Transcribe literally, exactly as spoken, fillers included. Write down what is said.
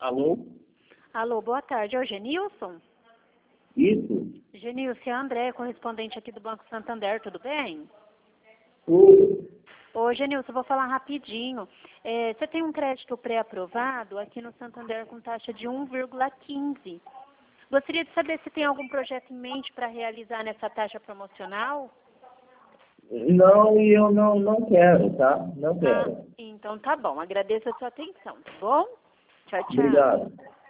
Alô? Alô, boa tarde. É o Genilson? Isso? Genilson, é a André, correspondente aqui do Banco Santander, tudo bem? Oi. Ô, Genilson, eu vou falar rapidinho. É, você tem um crédito pré-aprovado aqui no Santander com taxa de um vírgula quinze. Gostaria de saber se tem algum projeto em mente para realizar nessa taxa promocional? Não, e eu não, não quero, tá? Não Ah, quero. então tá bom. Agradeço a sua atenção, tá bom? Tchau, tchau. Obrigado.